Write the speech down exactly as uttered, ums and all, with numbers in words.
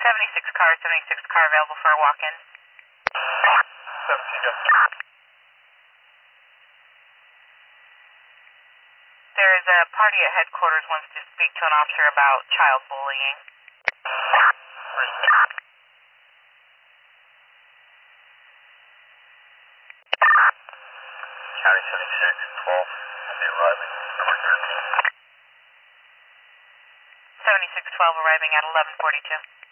seventy-six car, seventy-six car available for a walk-in. seventeen, yes. There is a party at headquarters wants to speak to an officer about child bullying. County seventy-six, twelve, I'll be arriving, number thirteen. seventy-six twelve arriving at eleven forty-two.